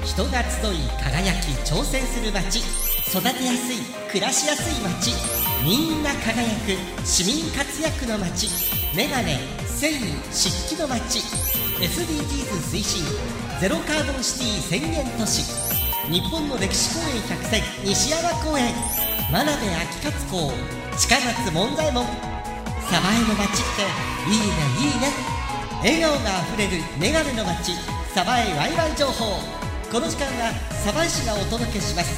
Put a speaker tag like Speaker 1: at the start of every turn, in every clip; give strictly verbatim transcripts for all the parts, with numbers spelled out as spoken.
Speaker 1: 人が集い輝き挑戦する街、育てやすい暮らしやすい街、みんな輝く市民活躍の街、メガネ繊維漆器の街、 エスディージーズ 推進ゼロカーボンシティ宣言都市、日本の歴史公園百選西山公園、真鍋秋勝公、近松門左衛門。鯖江の街っていいねいいね。笑顔があふれるメガネの街、鯖江ワイワイ情報。この時間は鯖江市がお届けします。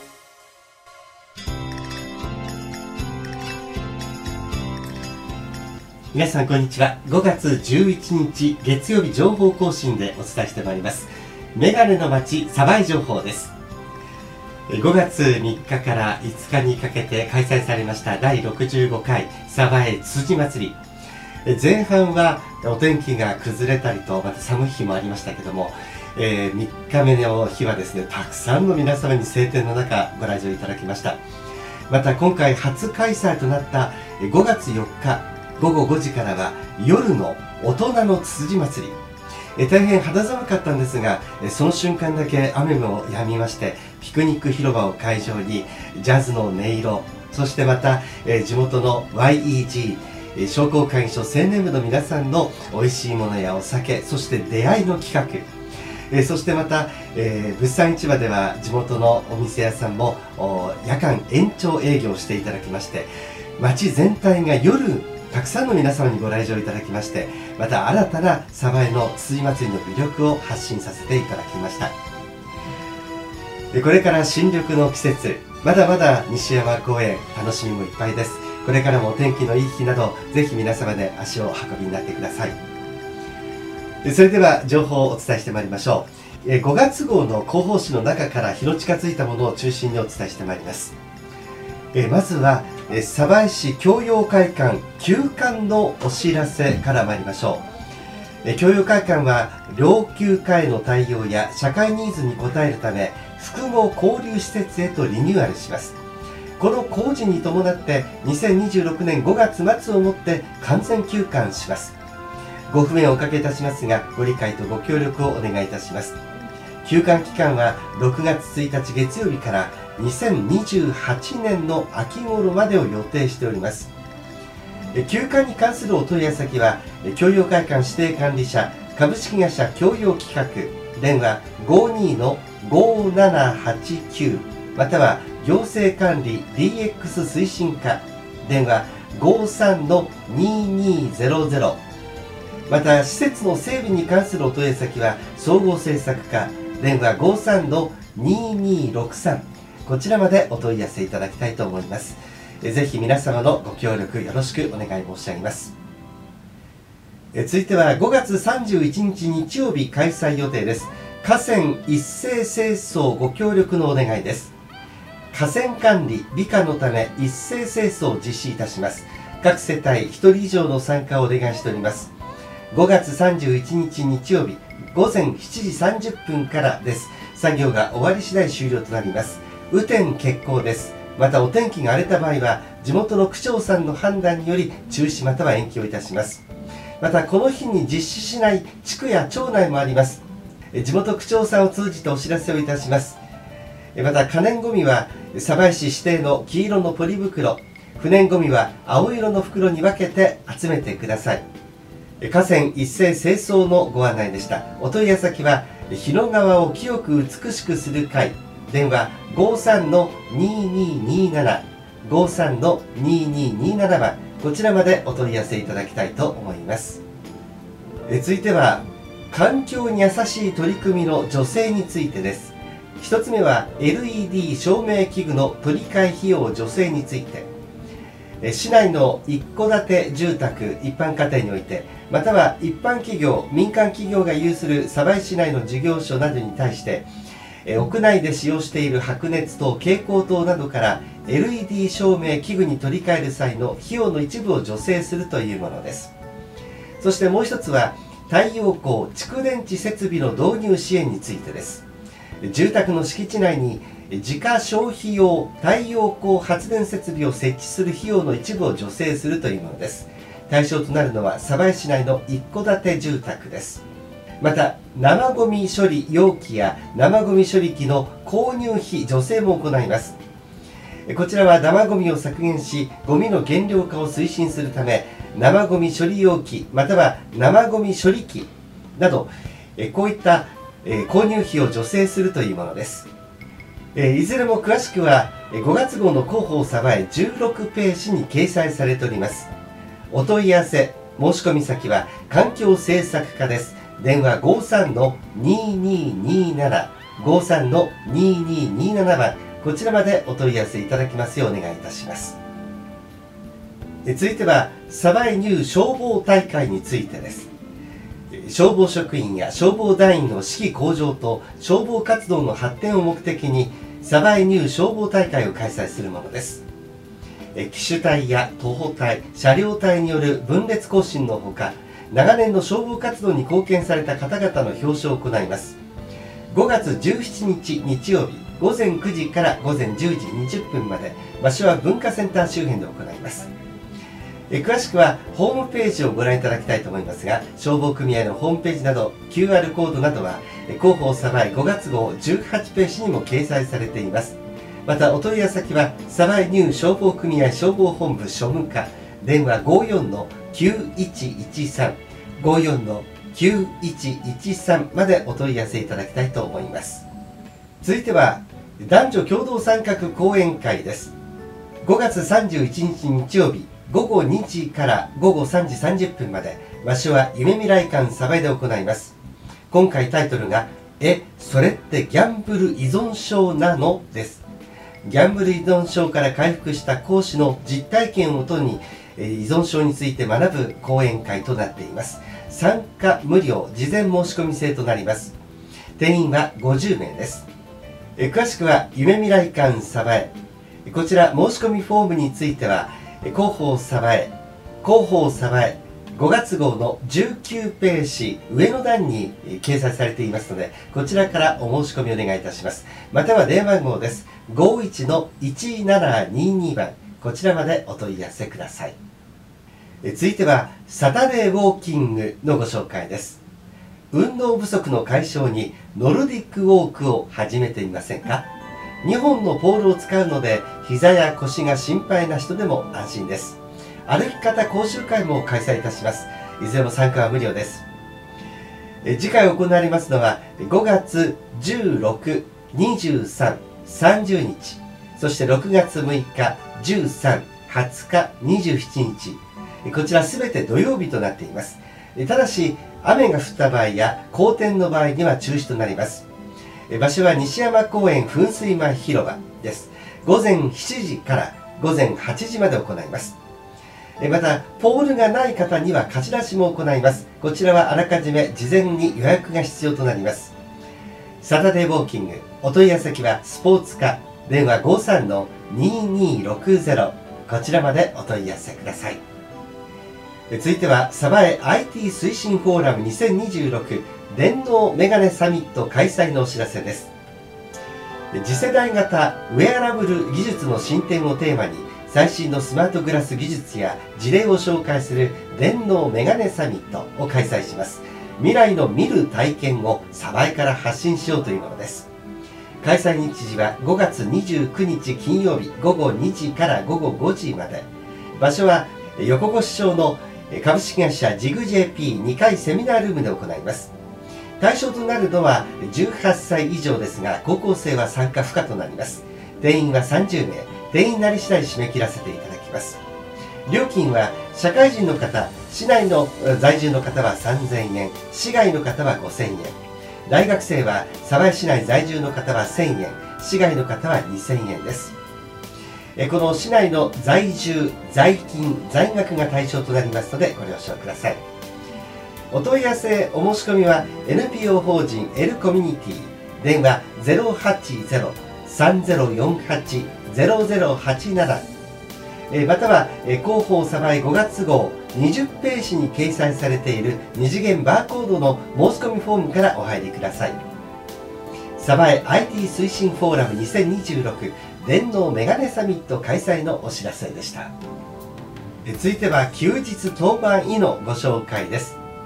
Speaker 2: 皆さんこんにちは。ごがつじゅういちにち月曜日情報更新でお伝えしてまいりますメガネの街鯖江情報です。ごがつみっかからいつかにかけて開催されましただいろくじゅうごかい鯖江つつじ祭り。前半はお天気が崩れたりとまた寒い日もありましたけども、えー、みっかめの日はですね、たくさんの皆様に晴天の中ご来場いただきました。また今回初開催となったごがつよっかごごごじからは夜の大人のつつじ祭り。え大変肌寒かったんですが、その瞬間だけ雨も止みまして、ピクニック広場を会場にジャズの音色、そしてまた、え地元の ワイイージー 商工会議所青年部の皆さんの美味しいものやお酒、そして出会いの企画、えそしてまた、えー、物産市場では地元のお店屋さんも夜間延長営業していただきまして、街全体が夜たくさんの皆様にご来場いただきまして、また新たな鯖江のつつじ祭りの魅力を発信させていただきました。これから新緑の季節、まだまだ西山公園楽しみもいっぱいです。これからもお天気のいい日など、ぜひ皆様で足をお運びになってください。それでは情報をお伝えしてまいりましょう。ごがつ号の広報誌の中から日の近づいたものを中心にお伝えしてまいります。えまずは鯖江市教養会館休館のお知らせから参りましょう。え教養会館は老朽化への対応や社会ニーズに応えるため複合交流施設へとリニューアルします。この工事に伴ってにせんにじゅうろくねんごがつまつをもって完全休館します。ご不便をおかけいたしますが、ご理解とご協力をお願いいたします。休館期間はろくがつついたち月曜日からにせんにじゅうはちねんの秋頃までを予定しております。休館に関するお問い合わせ先は教養会館指定管理者株式会社教養企画、電話 ごーにーのごーななはちきゅう、または行政管理 ディーエックス 推進課、電話 ごーさんのにーにーゼロゼロ、また施設の整備に関するお問い合わせ先は総合政策課、電話 ごーさんのにーにーろくさん、こちらまでお問い合わせいただきたいと思います。ぜひ皆様のご協力よろしくお願い申し上げます。続いてはごがつさんじゅういちにち日曜日開催予定です。河川一斉清掃ご協力のお願いです。河川管理美化のため一斉清掃を実施いたします。各世帯ひとり以上の参加をお願いしております。ごがつさんじゅういちにち日曜日ごぜんしちじさんじゅっぷんからです。作業が終わり次第終了となります。雨天決行です。またお天気が荒れた場合は地元の区長さんの判断により中止または延期をいたします。またこの日に実施しない地区や町内もあります。地元区長さんを通じてお知らせをいたします。また可燃ごみは鯖江市指定の黄色のポリ袋、不燃ごみは青色の袋に分けて集めてください。河川一斉清掃のご案内でした。お問い合わせ先は日野川を清く美しくする会、電話 ごーさんのにーにーにーなな ごーさんのにーにーにーなな 番、こちらまでお問い合わせいただきたいと思います。え続いては環境に優しい取り組みの助成についてです。ひとつめは エルイーディー 照明器具の取り替え費用助成について、市内の一戸建て住宅一般家庭において、または一般企業民間企業が有する鯖江市内の事業所などに対して屋内で使用している白熱灯蛍光灯などから エルイーディー 照明器具に取り替える際の費用の一部を助成するというものです。そしてもう一つは太陽光蓄電池設備の導入支援についてです。住宅の敷地内に自家消費用太陽光発電設備を設置する費用の一部を助成するというものです。対象となるのは鯖江市内の一戸建て住宅です。 また生ゴミ処理容器や生ゴミ処理機の購入費助成も行います。こちらは生ゴミを削減しゴミの減量化を推進するため、生ゴミ処理容器または生ゴミ処理機などこういった購入費を助成するというものです。いずれも詳しくはごがつ号の広報さばえじゅうろくページに掲載されております。お問い合わせ申し込み先は環境政策課です。電話 ごさんのにーにーにーなな ごさんのにーにーにーなな 番、こちらまでお問い合わせいただきますようお願いいたします。続いては鯖江ニュー消防大会についてです。消防職員や消防団員の士気向上と消防活動の発展を目的に鯖江ニュー消防大会を開催するものです。機種隊や徒歩隊、車両隊による分列行進のほか、長年の消防活動に貢献された方々の表彰を行います。ごがつじゅうしちにち日曜日ごぜんくじからごぜんじゅうじにじゅっぷんまで、場所は文化センター周辺で行います。詳しくはホームページをご覧いただきたいと思いますが、消防組合のホームページなど キューアール コードなどは広報さばえごがつ号じゅうはちページにも掲載されています。またお問い合わせ先は鯖江ニュー消防組合消防本部庶務課、電話 ごよんのきゅういちいちさん ごよんのきゅういちいちさん までお問い合わせいただきたいと思います。続いては男女共同参画講演会です。ごがつさんじゅういちにち日曜日ごごにじからごごさんじさんじゅっぷんまで、場所は夢未来館鯖江で行います。今回タイトルがえ、それってギャンブル依存症なのです。ギャンブル依存症から回復した講師の実体験をもとに依存症について学ぶ講演会となっています。参加無料、事前申し込み制となります。定員はごじゅうめいです。詳しくは夢未来館鯖江、こちら申し込みフォームについては広報さばえ広報さばえごがつ号のじゅうきゅうページ上の段に掲載されていますので、こちらからお申し込みお願いいたします。または電話番号です。ごいちのいちななににばん、こちらまでお問い合わせください。続いてはサタデーウォーキングのご紹介です。運動不足の解消にノルディックウォークを始めてみませんか。にほんのポールを使うので膝や腰が心配な人でも安心です。歩き方講習会も開催いたします。いずれも参加は無料です。え次回行われますのはごがつじゅうろく、にじゅうさん、さんじゅうにち、そしてろくがつむいか、じゅうさん、はつか、にじゅうしちにち、こちらすべて土曜日となっています。ただし雨が降った場合や好天の場合には中止となります。場所は西山公園噴水前広場です。ごぜんしちじからごぜんはちじまで行います。またポールがない方には貸し出しも行います。こちらはあらかじめ事前に予約が必要となります。サタデーウォーキング、お問い合わせ先はスポーツ課、電話 ごさんのにーにーろくゼロ、こちらまでお問い合わせください。続いては鯖江 アイティー 推進フォーラムにせんにじゅうろく電脳メガネサミット開催のお知らせです。次世代型ウェアラブル技術の進展をテーマに、最新のスマートグラス技術や事例を紹介する電脳メガネサミットを開催します。未来の見る体験を鯖江から発信しようというものです。開催日時はごがつにじゅうくにち金曜日ごごにじからごごごじまで。場所は横越町の株式会社ジグ ジェーピーに 階セミナールームで行います。対象となるのはじゅうはっさい以上ですが、高校生は参加不可となります。定員はさんじゅうめい、定員なり次第締め切らせていただきます。料金は社会人の方、市内の在住の方はさんぜんえん、市外の方はごせんえん、大学生は鯖江市内在住の方はせんえん、市外の方はにせんえんです。この市内の在住、在勤、在学が対象となりますのでご了承ください。お問い合わせ、お申し込みは エヌピーオー 法人 L コミュニティ、電話 ゼロはちゼロ さんゼロよんはち ゼロゼロはちなな、または広報鯖江ごがつ号にじゅっページに掲載されている二次元バーコードの申し込みフォームからお入りください。鯖江 アイティー 推進フォーラムにせんにじゅうろく電脳メガネサミット開催のお知らせでした。続いては休日当番医のご紹介です。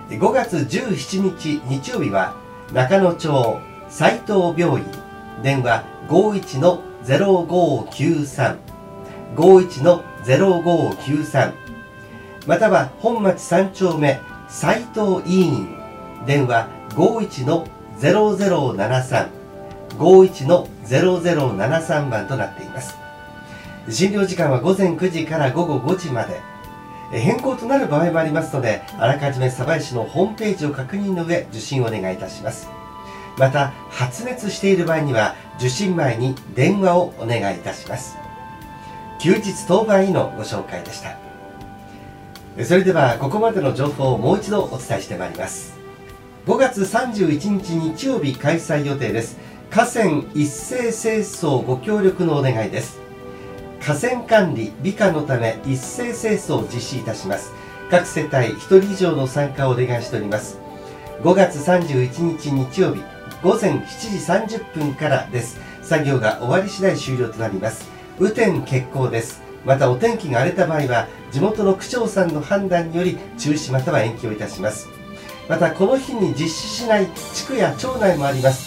Speaker 2: ごがつじゅうしちにち日曜日は中野町斉藤病院、電話 ごーいちのゼロごーきゅうさん ごーいちのゼロごーきゅうさん、または本町さんちょうめ斉藤医院、電話 ごーいちのゼロゼロななさん ごーいちのゼロゼロななさん 番となっています。診療時間はごぜんくじからごごごじまで。変更となる場合もありますので、あらかじめ鯖江市のホームページを確認の上受診をお願いいたします。また発熱している場合には受診前に電話をお願いいたします。休日当番医のご紹介でした。それではここまでの情報をもう一度お伝えしてまいります。ごがつさんじゅういちにち日曜日開催予定です。河川一斉清掃ご協力のお願いです。河川管理美化のため一斉清掃を実施いたします。各世帯ひとり以上の参加をお願いしております。ごがつさんじゅういちにち日曜日ごぜんしちじさんじゅっぷんからです。作業が終わり次第終了となります。雨天決行です。またお天気が荒れた場合は地元の区長さんの判断により中止または延期をいたします。またこの日に実施しない地区や町内もあります。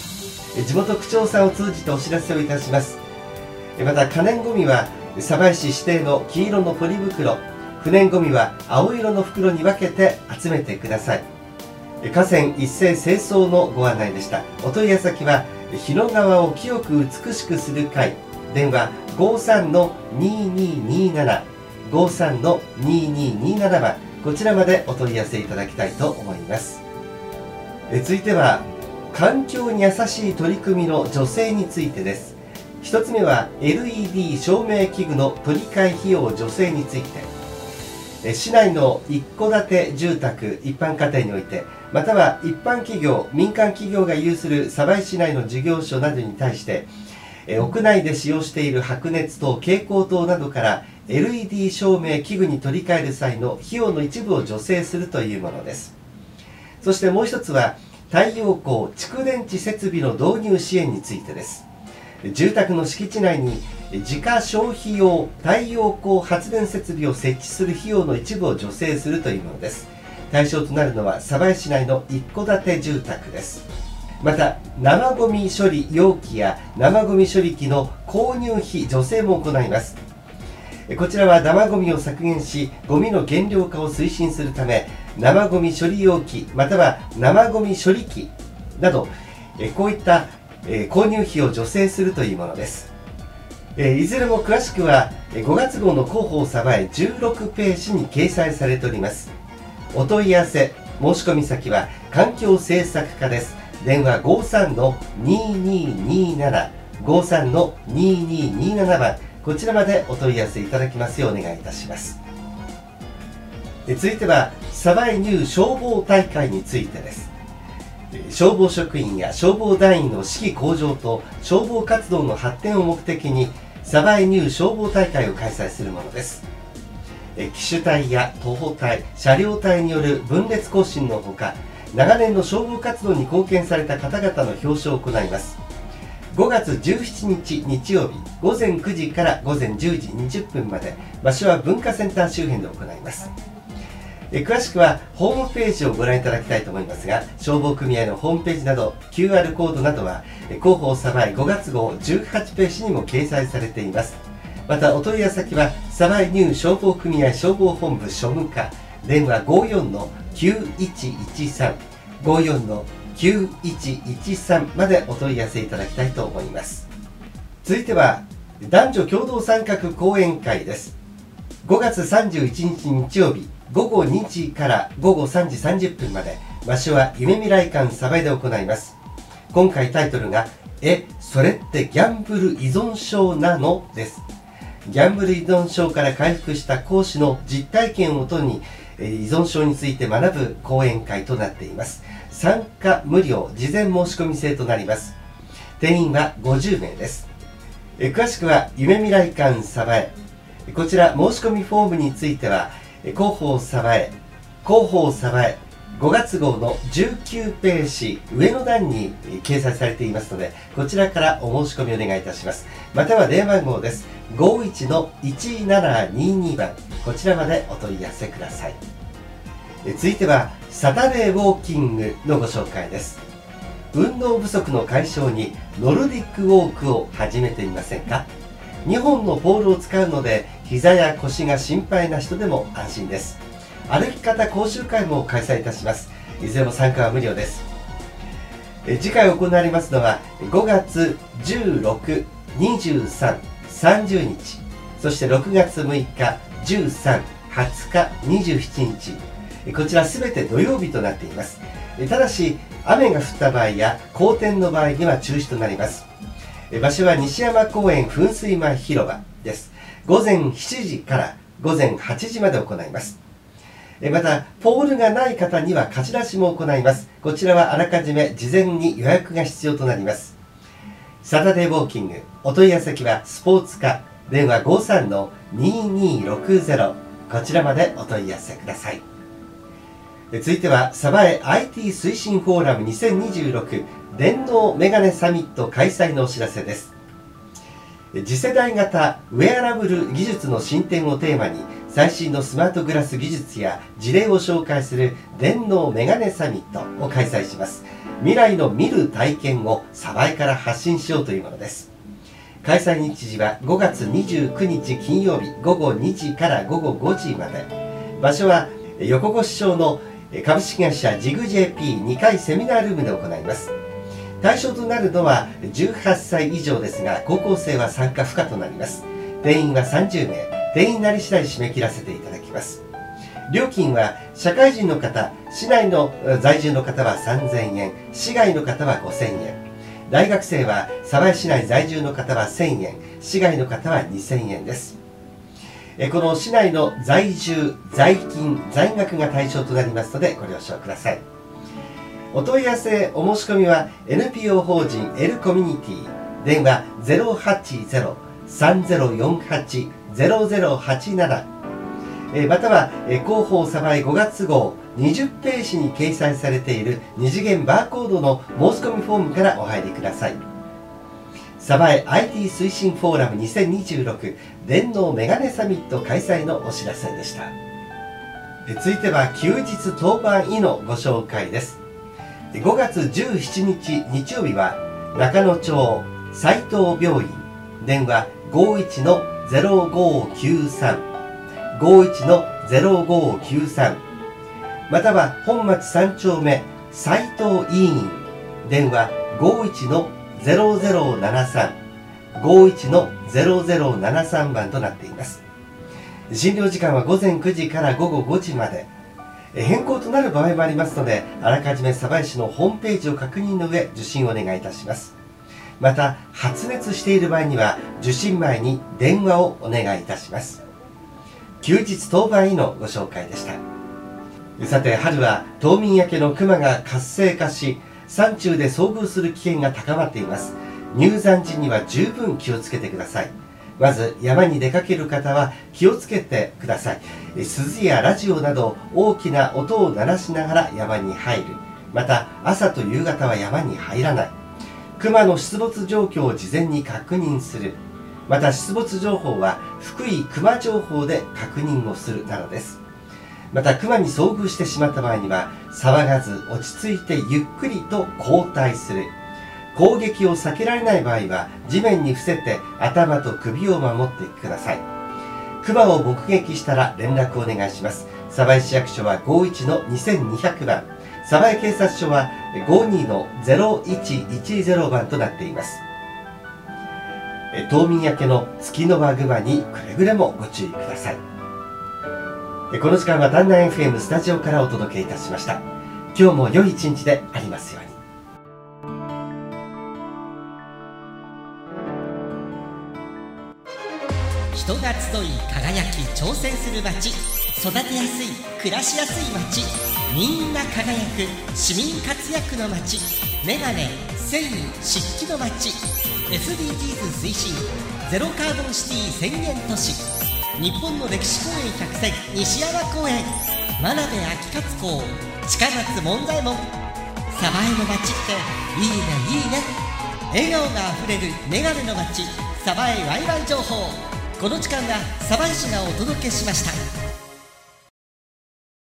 Speaker 2: 地元区長さんを通じてお知らせをいたします。また可燃ごみは鯖江市指定の黄色のポリ袋、不燃ごみは青色の袋に分けて集めてください。河川一斉清掃のご案内でした。お問い合わせ先は日野川を清く美しくする会、電話 ごーさんのにーにーにーなな ごーさんのにーにーにーなな 番、こちらまでお問い合わせいただきたいと思います。え続いては環境に優しい取り組みの助成についてです。ひとつめは エルイーディー 照明器具の取り替え費用助成について、市内の一戸建て住宅一般家庭において、または一般企業民間企業が有する鯖江市内の事業所などに対して屋内で使用している白熱灯蛍光灯などから エルイーディー 照明器具に取り替える際の費用の一部を助成するというものです。そしてもう一つは太陽光蓄電池設備の導入支援についてです。住宅の敷地内に自家消費用太陽光発電設備を設置する費用の一部を助成するというものです。対象となるのは鯖江市内の一戸建て住宅です。また生ゴミ処理容器や生ゴミ処理機の購入費助成も行います。こちらは生ゴミを削減しゴミの減量化を推進するため、生ゴミ処理容器または生ゴミ処理機などこういった購入費を助成するというものです。いずれも詳しくはごがつごうの広報鯖江じゅうろくページに掲載されております。お問い合わせ申し込み先は環境政策課です。電話 ごーさんのにーにーにーなな ごーさんのにーにーにーなな 番、こちらまでお問い合わせいただきますようお願いいたします。続いては鯖江ニュー消防大会についてです。消防職員や消防団員の士気向上と消防活動の発展を目的に鯖江ニュー消防大会を開催するものです。機種隊や徒歩隊、車両隊による分列行進のほか、長年の消防活動に貢献された方々の表彰を行います。ごがつじゅうしちにち日曜日ごぜんくじからごぜんじゅうじにじゅっぷんまで、場所は文化センター周辺で行います。詳しくはホームページをご覧いただきたいと思いますが、消防組合のホームページなど キューアール コードなどは広報鯖江ごがつごうじゅうはちページにも掲載されています。またお問い合わせ先は鯖江ニュー消防組合消防本部庶務課、電話 ごーよんのきゅういちいちさん ごーよんのきゅういちいちさん までお問い合わせいただきたいと思います。続いては男女共同参画講演会です。ごがつさんじゅういちにち日曜日ごごにじからごごさんじさんじゅっぷんまで、場所は夢未来館鯖江で行います。今回タイトルがえ、それってギャンブル依存症なのです。ギャンブル依存症から回復した講師の実体験をもとに依存症について学ぶ講演会となっています。参加無料、事前申し込み制となります。定員はごじゅうめいです。詳しくは夢未来館鯖江、こちら申し込みフォームについては広報鯖江広報鯖江ごがつごうのじゅうきゅうページ上の段に掲載されていますので、こちらからお申し込みお願いいたします。または電話番号です。ごーいちのいちななにーにー 番、こちらまでお問い合わせください。 続いてはサタデーウォーキングのご紹介です。運動不足の解消にノルディックウォークを始めてみませんか。にほんのポールを使うので膝や腰が心配な人でも安心です。歩き方講習会も開催いたします。いずれも参加は無料です。え次回行われますのはごがつじゅうろく、にじゅうさん、さんじゅうにち、そしてろくがつむいか、じゅうさん、はつか、にじゅうしちにち、こちらすべて土曜日となっています。ただし雨が降った場合や好天の場合には中止となります。場所は西山公園噴水前広場です。ごぜんしちじからごぜんはちじまで行います。またポールがない方には貸し出しも行います。こちらはあらかじめ事前に予約が必要となります。サタデーウォーキング、お問い合わせ先はスポーツ課、電話 ごさんのににーろくゼロ、 こちらまでお問い合わせください。続いては鯖江 アイティー 推進フォーラムにせんにじゅうろく電脳メガネサミット開催のお知らせです。次世代型ウェアラブル技術の進展をテーマに最新のスマートグラス技術や事例を紹介する電脳メガネサミットを開催します。未来の見る体験を鯖江から発信しようというものです。開催日時はごがつにじゅうくにち金曜日ごごにじからごごごじまで。場所は横越町の株式会社ジグ ジェーピーに 階セミナールームで行います。対象となるのはじゅうはっさい以上ですが、高校生は参加不可となります。定員はさんじゅうめい、定員なり次第締め切らせていただきます。料金は社会人の方、市内の在住の方はさんぜんえん、市外の方はごせんえん、大学生は鯖江市内在住の方はせんえん、市外の方はにせんえんです。この市内の在住、在勤、在学が対象となりますのでご了承ください。お問い合わせ、お申し込みは エヌピーオー 法人 L コミュニティ、電話 ゼロはちゼロ さんゼロよんはち ゼロゼロはちなな、または広報鯖江ごがつごうにじゅっページに掲載されている二次元バーコードの申し込みフォームからお入りください。鯖江 アイティー 推進フォーラムにせんにじゅうろく電脳メガネサミット開催のお知らせでした。続いては休日当番医のご紹介です。ごがつじゅうしちにち日曜日は中野町斉藤病院、電話 ごいちのゼロごきゅうさん ごいちのゼロごきゅうさん、または本町さんちょうめ斉藤医院、電話 ごいちのゼロゼロななさん ごいちのゼロゼロななさん 番となっています。診療時間はごぜんくじからごごごじまで。変更となる場合もありますので、あらかじめ鯖江市のホームページを確認の上受診をお願いいたします。また発熱している場合には受診前に電話をお願いいたします。休日当番医のご紹介でした。さて、春は冬眠明けのクマが活性化し、山中で遭遇する危険が高まっています。入山時には十分気をつけてください。まず山に出かける方は気をつけてください。鈴やラジオなど大きな音を鳴らしながら山に入る。また朝と夕方は山に入らない。熊の出没状況を事前に確認する。また出没情報は福井熊情報で確認をするなどです。また熊に遭遇してしまった場合には騒がず落ち着いてゆっくりと後退する。攻撃を避けられない場合は地面に伏せて頭と首を守ってください。熊を目撃したら連絡をお願いします。鯖江市役所はごいちのにせんにひゃくばん、鯖江警察署はごにのゼロいちいちゼロばんとなっています。冬眠明けのツキノワグマにくれぐれもご注意ください。この時間は丹南 エフエム スタジオからお届けいたしました。今日も良い一日でありますように。
Speaker 1: 人が集い輝き挑戦する街、育てやすい暮らしやすい街、みんな輝く市民活躍の街、メガネ繊維漆器の街、 エスディージーズ 推進ゼロカーボンシティ宣言都市、日本の歴史公園百選西山公園、真鍋秋勝公、近松門左衛門。鯖江の街っていいねいいね。笑顔があふれるメガネの街、鯖江ワイワイ情報。この時間は鯖江市がお届けしました。